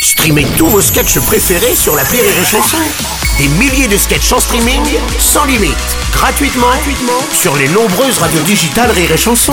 Streamez tous vos sketchs préférés sur l'appli Rire et Chanson. Des milliers de sketchs en streaming, sans limite, gratuitement sur les nombreuses radios digitales Rire et Chanson.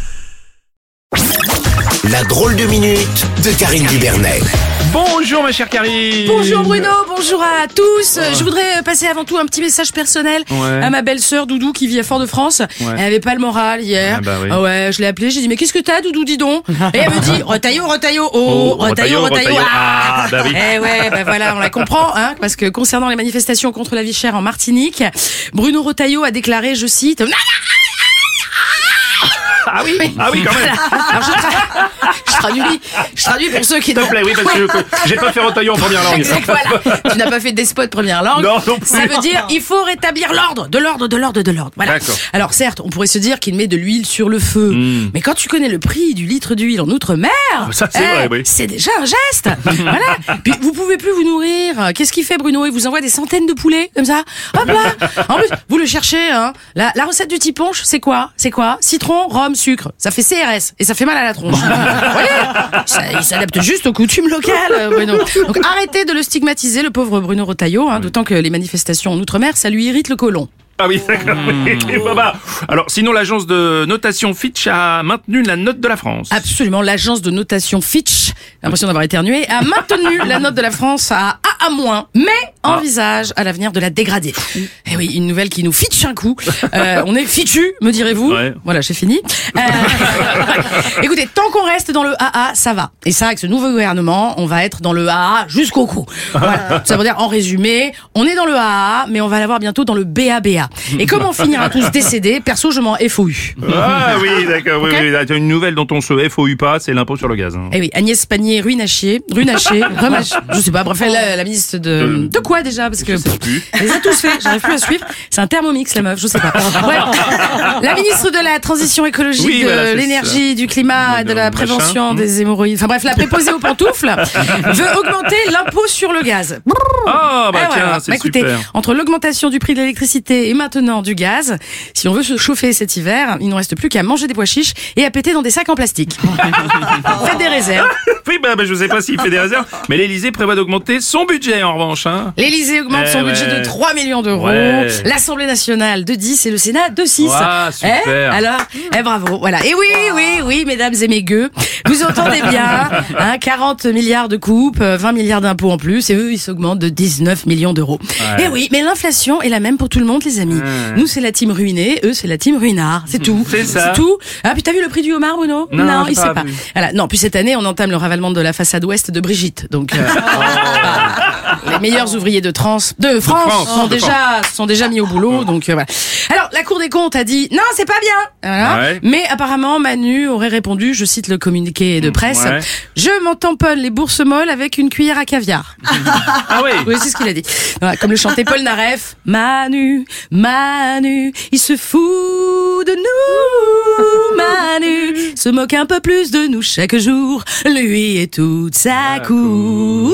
La drôle de minute de Karine Dubernet. Bonjour ma chère Karine. Bonjour Bruno, bonjour à tous. Je voudrais passer avant tout un petit message personnel à ma belle-sœur Doudou qui vit à Fort-de-France. Elle avait pas le moral hier. Ouais, je l'ai appelée, j'ai dit mais qu'est-ce que t'as Doudou, dis donc. Et elle me dit retaillot, oh, retaillot. Oui. Eh ouais, voilà, on la comprend, hein, parce que concernant les manifestations contre la vie chère en Martinique, Bruno Retailleau a déclaré, je cite, Ah oui, quand même. Alors je traduis pour ceux qui S'il te plaît, oui, parce que j'ai pas fait Retailleau en première langue. Exact, voilà. Tu n'as pas fait d'espo de première langue. Non plus. Ça veut dire il faut rétablir l'ordre. Voilà. D'accord. Alors certes, on pourrait se dire qu'il met de l'huile sur le feu. Mais quand tu connais le prix du litre d'huile en Outre-mer, ça c'est vrai, oui. C'est déjà un geste. Voilà. Puis vous pouvez plus vous nourrir. Qu'est-ce qu'il fait Bruno? Il vous envoie des centaines de poulets comme ça. Hop là. En plus, vous le cherchez, hein. La recette du petit punch, c'est quoi? Citron, rhum, sucre. Ça fait CRS et ça fait mal à la tronche. Vous voyez, il s'adapte juste aux coutumes locales, Bruno. Donc arrêtez de le stigmatiser, le pauvre Bruno Retailleau, hein, d'autant que les manifestations en Outre-mer, ça lui irrite le côlon. Ah oui, d'accord. Alors, sinon, l'agence de notation Fitch a maintenu la note de la France. Absolument, l'agence de notation Fitch, j'ai l'impression d'avoir éternué, a maintenu la note de la France à AA-, mais envisage à l'avenir de la dégrader. Eh oui, une nouvelle qui nous fitch un coup. On est fichu, me direz-vous. Ouais. Voilà, j'ai fini. Écoutez, tant qu'on reste dans le AA, ça va. Et ça, avec ce nouveau gouvernement, on va être dans le AA jusqu'au cou. Voilà. Ça veut dire, en résumé, on est dans le AA, mais on va l'avoir bientôt dans le BABA. Et comme on finira tous décédés, perso, je m'en FOU. Ah oui, d'accord, Okay. oui. Une nouvelle dont on se FOU pas, c'est l'impôt sur le gaz. Hein. Eh oui, Agnès Pannier-Runacher, je sais pas, bref, la ministre de quoi déjà? Parce que elle les a tous fait, j'arrive plus à suivre. C'est un thermomix, la meuf, je sais pas. Bref, la ministre de la transition écologique, de l'énergie, du climat, de la prévention des hémorroïdes, enfin bref, la préposée aux pantoufles, veut augmenter l'impôt sur le gaz. Ah bah tiens, c'est écoutez, super. entre l'augmentation du prix de l'électricité et maintenant du gaz, si on veut se chauffer cet hiver, il ne reste plus qu'à manger des pois chiches et à péter dans des sacs en plastique. Faites des réserves. Oui, je sais pas s'il fait des réserves, mais l'Élysée prévoit d'augmenter son budget en revanche. Hein. L'Élysée augmente son budget de 3 millions d'euros, l'Assemblée nationale de 10 et le Sénat de 6. Ah, super. Alors, bravo, voilà. Et oui, mesdames et mes gueux, vous entendez bien, hein, 40 milliards de coupes, 20 milliards d'impôts en plus, et eux, ils s'augmentent de 19 millions d'euros. Ouais. Et oui, mais l'inflation est la même pour tout le monde, les amis. Nous, c'est la team ruinée, eux, c'est la team ruinard. C'est tout. C'est ça. C'est tout. Ah, puis t'as vu le prix du homard, Bruno? Non, il sait pas. Voilà. Non, puis cette année, on entame le ravalement de la façade ouest de Brigitte. Donc, les meilleurs ouvriers de France sont déjà mis au boulot. Donc, voilà. Alors, la Cour des comptes a dit, non, c'est pas bien. Voilà. Ouais. Mais apparemment, Manu aurait répondu, je cite le communiqué de presse, je m'en tamponne les bourses molles avec une cuillère à caviar. Ah oui. Oui, c'est ce qu'il a dit. Voilà, comme le chantait Paul Naref. Manu, il se fout de nous. Manu se moque un peu plus de nous chaque jour. Lui et toute sa cour.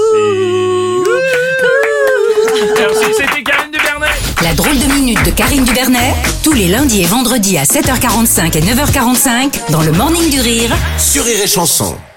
Merci, c'était Karine Dubernet. La drôle de minute de Karine Dubernet, tous les lundis et vendredis à 7h45 et 9h45 dans le Morning du Rire. Sur Rire et Chanson.